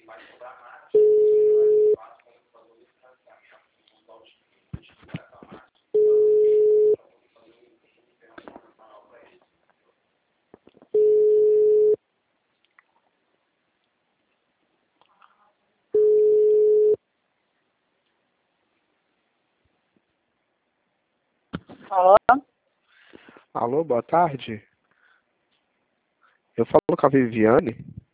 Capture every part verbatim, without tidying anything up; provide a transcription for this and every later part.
Alô? Alô, boa tarde. Eu falo com a Viviane.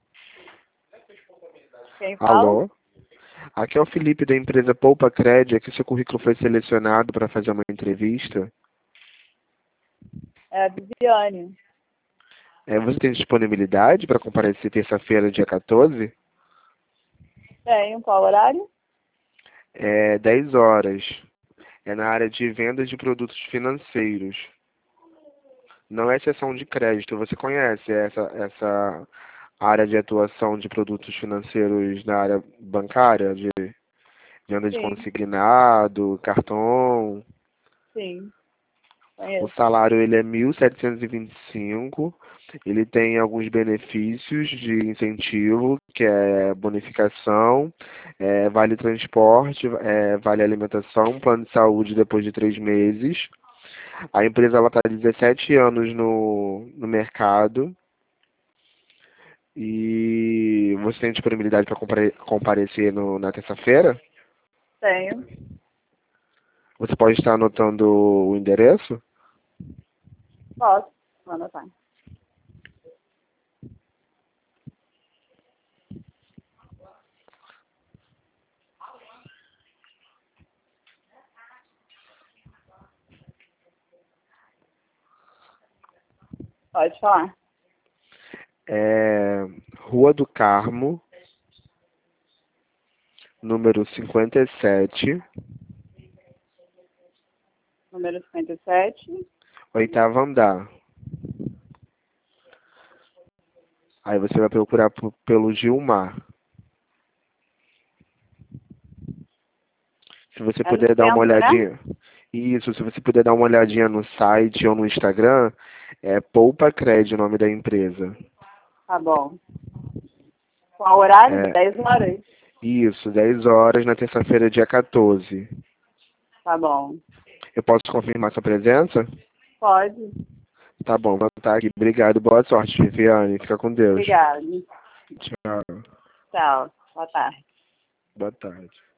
Quem fala? Alô? Aqui é o Felipe da empresa Poupa Cred. Aqui seu currículo foi selecionado para fazer uma entrevista. É a Viviane. É, você tem disponibilidade para comparecer terça-feira, dia quatorze? Tenho. Qual horário? É dez horas. É na área de vendas de produtos financeiros. Não é seção de crédito. Você conhece essa, essa área de atuação de produtos financeiros na área bancária, de venda de Sim, consignado, cartão? sim. O Conheço. salário ele é mil setecentos e vinte e cinco. Ele tem alguns benefícios de incentivo, que é bonificação, é, vale transporte, é, vale alimentação, plano de saúde depois de três meses. A empresa está há dezessete anos no, no mercado. E você tem disponibilidade para compare comparecer no, na terça-feira? Tenho. Você pode estar anotando o endereço? Posso. Vou anotar. Pode falar. É Rua do Carmo, número cinquenta e sete, Número cinquenta e sete. oitavo andar. Aí você vai procurar por- pelo Gilmar. Se você É no puder dar uma centro, né? olhadinha. Isso, se você puder dar uma olhadinha no site ou no Instagram, é Poupa Cred o nome da empresa. Tá bom. Qual horário? É, dez horas. isso, dez horas na terça-feira, dia quatorze. Tá bom. Eu posso confirmar sua presença? Pode. Tá bom, vou estar aqui. Obrigado, boa sorte, Viviane. Fica com Deus. Obrigada. Tchau. Tchau. Boa tarde. Boa tarde.